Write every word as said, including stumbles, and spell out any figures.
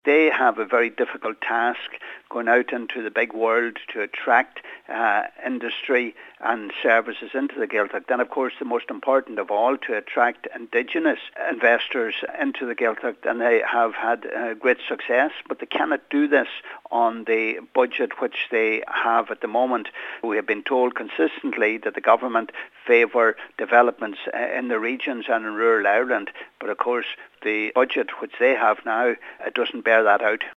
They have a very difficult task going out into the big world to attract uh, industry and services into the Gaeltacht. And of course, the most important of all, to attract indigenous investors into the Gaeltacht. And they have had uh, great success, but they cannot do this on the budget which they have at the moment. We have been told consistently that the government favour developments in the regions and in rural Ireland. But of course, the budget which they have now uh, doesn't bear that out.